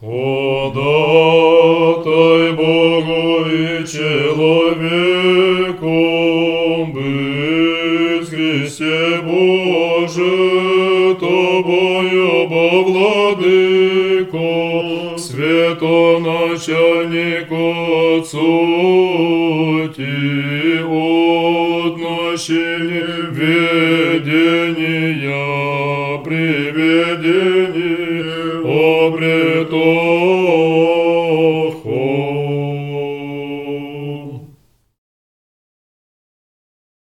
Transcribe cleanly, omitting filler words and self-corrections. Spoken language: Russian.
Ходатай Богу и человеку быть, Христе Боже, Тобою, бо Владыко, святоначальнику Отцу, Ти отношение ведения, приведение, обретение,